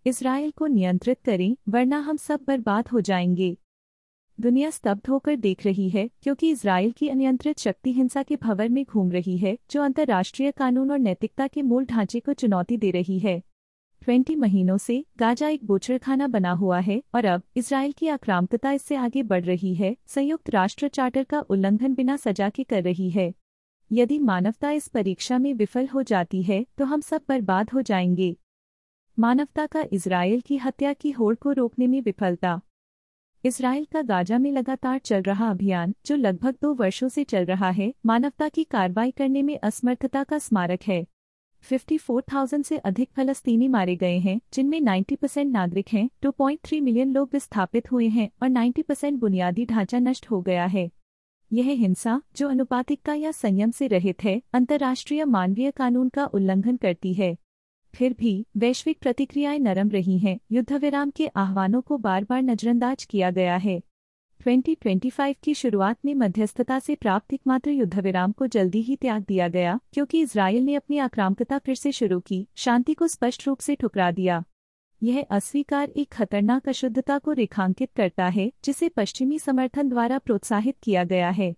Israel को नियंत्रित करें वरना हम सब बर्बाद हो जाएंगे। दुनिया स्तब्ध होकर देख रही है क्योंकि इजराइल की अनियंत्रित शक्ति हिंसा के भंवर में घूम रही है, जो अंतर्राष्ट्रीय कानून और नैतिकता के मूल ढांचे को चुनौती दे रही है। 20 महीनों से गाजा एक बूचड़खाना बना हुआ है और अब इजराइल की आक्रामकता इससे आगे बढ़ रही है, संयुक्त राष्ट्र चार्टर का उल्लंघन बिना सजा के कर रही है। यदि मानवता इस परीक्षा में विफल हो जाती है तो हम सब बर्बाद हो जाएंगे। मानवता का इजराइल की हत्या की होड़ को रोकने में विफलता। इजराइल का गाजा में लगातार चल रहा अभियान, जो लगभग 2 वर्षों से चल रहा है, मानवता की कार्रवाई करने में असमर्थता का स्मारक है। 54,000 से अधिक फलस्तीनी मारे गए हैं, जिनमें 90% नागरिक हैं, 2.3 मिलियन लोग विस्थापित हुए हैं और 90% बुनियादी ढांचा नष्ट हो गया है। यह हिंसा, जो अनुपातिकता या संयम से रहित है, अंतर्राष्ट्रीय मानवीय कानून का उल्लंघन करती है। फिर भी वैश्विक प्रतिक्रियाएं नरम रही हैं, युद्धविराम के आह्वानों को बार बार नजरअंदाज किया गया है। 2025 की शुरुआत में मध्यस्थता से प्राप्त एकमात्र युद्धविराम को जल्दी ही त्याग दिया गया क्योंकि इजराइल ने अपनी आक्रामकता फिर से शुरू की, शांति को स्पष्ट रूप से ठुकरा दिया। यह अस्वीकार एक खतरनाक अशुद्धता को रेखांकित करता है जिसे पश्चिमी समर्थन द्वारा प्रोत्साहित किया गया है।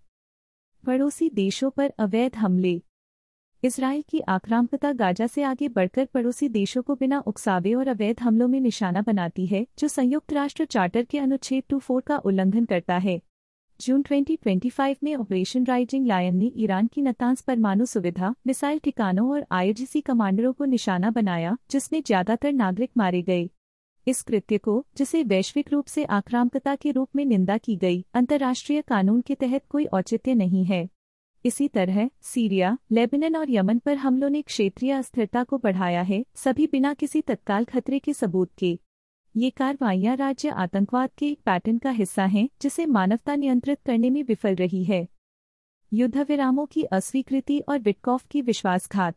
पड़ोसी देशों पर अवैध हमले। इजराइल की आक्रामकता गाजा से आगे बढ़कर पड़ोसी देशों को बिना उकसावे और अवैध हमलों में निशाना बनाती है, जो संयुक्त राष्ट्र चार्टर के अनुच्छेद 24 का उल्लंघन करता है। जून 2025 में ऑपरेशन राइजिंग लायन ने ईरान की नतांज परमाणु सुविधा, मिसाइल ठिकानों और आईआरजीसी कमांडरों को निशाना बनाया, जिसमें ज्यादातर नागरिक मारे गए। इस कृत्य को, जिसे वैश्विक रूप से आक्रामकता के रूप में निंदा की गई, अंतर्राष्ट्रीय कानून के तहत कोई औचित्य नहीं है। इसी तरह सीरिया, लेबनान और यमन पर हमलों ने क्षेत्रीय अस्थिरता को बढ़ाया है, सभी बिना किसी तत्काल खतरे के सबूत के। ये कार्रवाइयां राज्य आतंकवाद के एक पैटर्न का हिस्सा हैं, जिसे मानवता नियंत्रित करने में विफल रही है। युद्धविरामों की अस्वीकृति और विटकॉफ की विश्वासघात।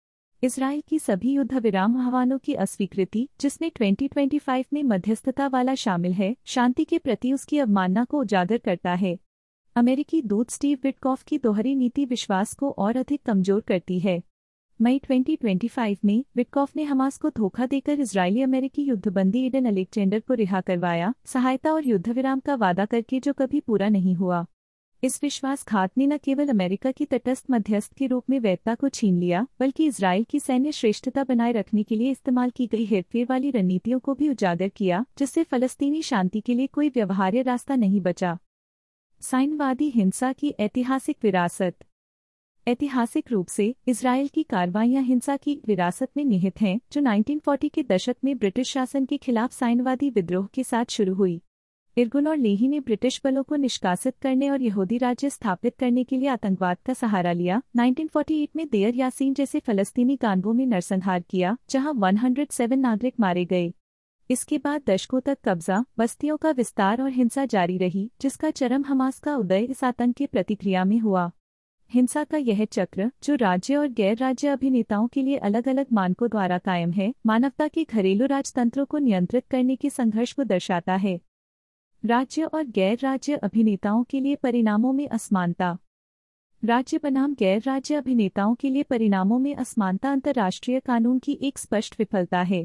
इजराइल की सभी युद्धविराम आह्वानों की अस्वीकृति, जिसमें 2025 में मध्यस्थता वाला शामिल है, शांति के प्रति उसकी अवमानना को उजागर करता है। अमेरिकी दूत स्टीव विटकॉफ की दोहरी नीति विश्वास को और अधिक कमजोर करती है। मई 2025 में विटकॉफ ने हमास को धोखा देकर इजरायली अमेरिकी युद्धबंदी एडन अलेक्जेंडर को रिहा करवाया, सहायता और युद्धविराम का वादा करके, जो कभी पूरा नहीं हुआ। इस विश्वासघात ने न केवल अमेरिका की तटस्थ मध्यस्थ के रूप में वैधता को छीन लिया, बल्कि इजराइल की सैन्य श्रेष्ठता बनाए रखने के लिए इस्तेमाल की गई हेरफेर वाली रणनीतियों को भी उजागर किया, जिससे फलस्तीनी शांति के लिए कोई व्यवहार्य रास्ता नहीं बचा। साइनवादी हिंसा की ऐतिहासिक विरासत। ऐतिहासिक रूप से इजराइल की कार्रवाइयां हिंसा की विरासत में निहित हैं, जो 1940 के दशक में ब्रिटिश शासन के खिलाफ साइनवादी विद्रोह के साथ शुरू हुई। इरगुन और लेही ने ब्रिटिश बलों को निष्कासित करने और यहूदी राज्य स्थापित करने के लिए आतंकवाद का सहारा लिया। 1948 में देयर यासीन जैसे फलस्तीनी गानवों में नरसंहार किया, जहां 107 नागरिक मारे गए। इसके बाद दशकों तक कब्जा, बस्तियों का विस्तार और हिंसा जारी रही, जिसका चरम हमास का उदय इस आतंक की प्रतिक्रिया में हुआ। हिंसा का यह चक्र, जो राज्य और गैर राज्य अभिनेताओं के लिए अलग अलग मानकों द्वारा कायम है, मानवता के घरेलू राजतंत्रों को नियंत्रित करने के संघर्ष को दर्शाता है। राज्य और गैर राज्य अभिनेताओं के लिए परिणामों में असमानता। राज्य बनाम गैर राज्य अभिनेताओं के लिए परिणामों में असमानता अंतर्राष्ट्रीय कानून की एक स्पष्ट विफलता है।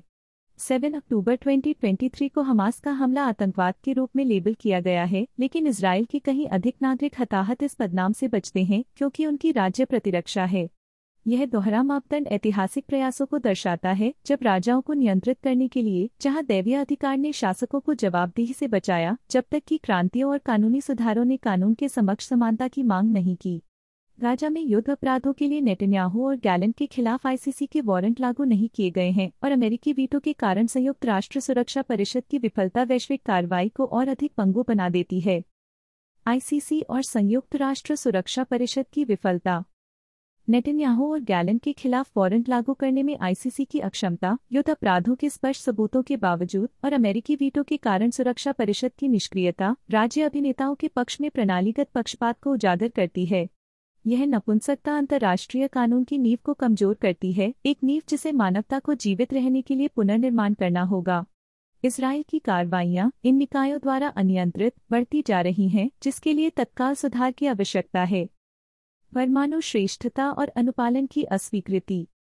7 अक्टूबर 2023 को हमास का हमला आतंकवाद के रूप में लेबल किया गया है, लेकिन इजराइल के कहीं अधिक नागरिक हताहत इस बदनाम से बचते हैं क्योंकि उनकी राज्य प्रतिरक्षा है। यह दोहरा मापदंड ऐतिहासिक प्रयासों को दर्शाता है, जब राजाओं को नियंत्रित करने के लिए, जहां दैवीय अधिकार ने शासकों को जवाबदेही से बचाया, जब तक कि क्रांतियों और कानूनी सुधारों ने कानून के समक्ष समानता की मांग नहीं की। गाजा में युद्ध अपराधों के लिए नेतन्याहू और गैलेंट के खिलाफ आईसीसी के वारंट लागू नहीं किए गए हैं, और अमेरिकी वीटो के कारण संयुक्त राष्ट्र सुरक्षा परिषद की विफलता वैश्विक कार्रवाई को और अधिक पंगु बना देती है। आईसीसी और संयुक्त राष्ट्र सुरक्षा परिषद की विफलता। नेतन्याहू और गैलेंट के खिलाफ वारंट लागू करने में आईसीसी की अक्षमता, युद्ध अपराधों के स्पष्ट सबूतों के बावजूद, और अमेरिकी वीटो के कारण सुरक्षा परिषद की निष्क्रियता, राज्य अभिनेताओं के पक्ष में प्रणालीगत पक्षपात को उजागर करती है। यह नपुंसकता अंतर्राष्ट्रीय कानून की नींव को कमजोर करती है, एक नींव जिसे मानवता को जीवित रहने के लिए पुनर्निर्माण करना होगा। इजराइल की कार्रवाइयां इन निकायों द्वारा अनियंत्रित बढ़ती जा रही हैं, जिसके लिए तत्काल सुधार की आवश्यकता है। परमाणु श्रेष्ठता और अनुपालन की अस्वीकृति।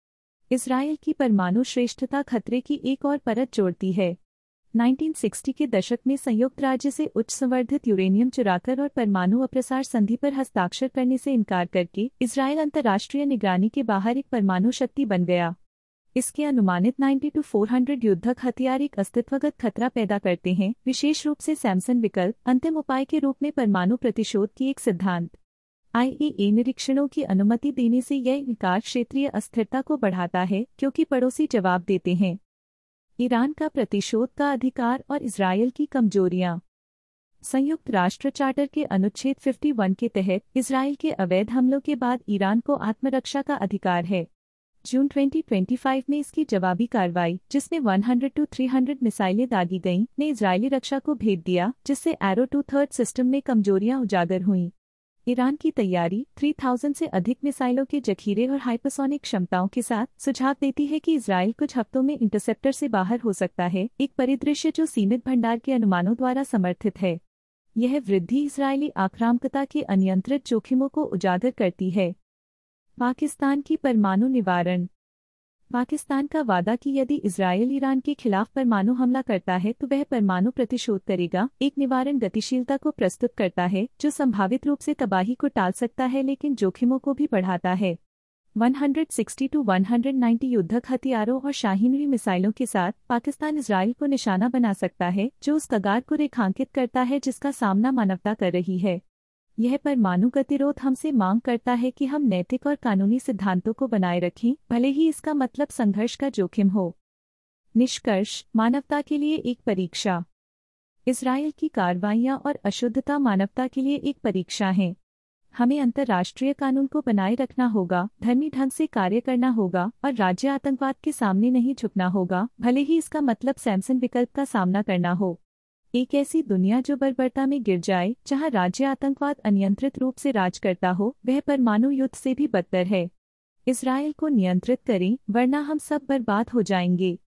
इसराइल की परमाणु श्रेष्ठता खतरे की एक और परत जोड़ती है। 1960 के दशक में संयुक्त राज्य से उच्च संवर्धित यूरेनियम चुराकर और परमाणु अप्रसार संधि पर हस्ताक्षर करने से इनकार करके इसराइल अंतर्राष्ट्रीय निगरानी के बाहर एक परमाणु शक्ति बन गया। इसके अनुमानित 90 to 400 युद्धक हथियार एक अस्तित्वगत खतरा पैदा करते हैं, विशेष रूप से सैमसन विकल्प अंतिम उपाय के रूप में परमाणु प्रतिशोध की एक सिद्धांत। IAEA निरीक्षणों की अनुमति देने से यह इनकार क्षेत्रीय अस्थिरता को बढ़ाता है, क्योंकि पड़ोसी जवाब देते हैं। ईरान का प्रतिशोध का अधिकार और इजरायल की कमजोरियां। संयुक्त राष्ट्र चार्टर के अनुच्छेद 51 के तहत इजरायल के अवैध हमलों के बाद ईरान को आत्मरक्षा का अधिकार है। जून 2025 में इसकी जवाबी कार्रवाई, जिसमें 100 to 300 मिसाइलें दागी गईं, ने इजरायली रक्षा को भेद दिया, जिससे एरो 2/3 सिस्टम में कमजोरियां उजागर हुईं। ईरान की तैयारी 3000 से अधिक मिसाइलों के जखीरे और हाइपरसोनिक क्षमताओं के साथ सुझाव देती है कि इजरायल कुछ हफ्तों में इंटरसेप्टर से बाहर हो सकता है, एक परिदृश्य जो सीमित भंडार के अनुमानों द्वारा समर्थित है। यह वृद्धि इजरायली आक्रामकता के अनियंत्रित जोखिमों को उजागर करती है। पाकिस्तान की परमाणु निवारण। पाकिस्तान का वादा कि यदि इजरायल ईरान के खिलाफ परमाणु हमला करता है तो वह परमाणु प्रतिशोध करेगा, एक निवारण गतिशीलता को प्रस्तुत करता है जो संभावित रूप से तबाही को टाल सकता है लेकिन जोखिमों को भी बढ़ाता है। 160 to 190 युद्धक हथियारों और शाहीन मिसाइलों के साथ पाकिस्तान इजरायल को निशाना बना सकता है, जो उस कगार को रेखांकित करता है जिसका सामना मानवता कर रही है। यह परमाणु गतिरोध हमसे मांग करता है कि हम नैतिक और कानूनी सिद्धांतों को बनाए रखें, भले ही इसका मतलब संघर्ष का जोखिम हो। निष्कर्ष: मानवता के लिए एक परीक्षा। इजरायल की कार्रवाइयां और अशुद्धता मानवता के लिए एक परीक्षा हैं। हमें अंतर्राष्ट्रीय कानून को बनाए रखना होगा, धर्मी ढंग से कार्य करना होगा और राज्य आतंकवाद के सामने नहीं झुकना होगा, भले ही इसका मतलब सैमसन विकल्प का सामना करना हो। एक ऐसी दुनिया जो बर्बरता में गिर जाए, जहां राज्य आतंकवाद अनियंत्रित रूप से राज करता हो, वह परमाणु युद्ध से भी बदतर है। इजरायल को नियंत्रित करें, वरना हम सब बर्बाद हो जाएंगे।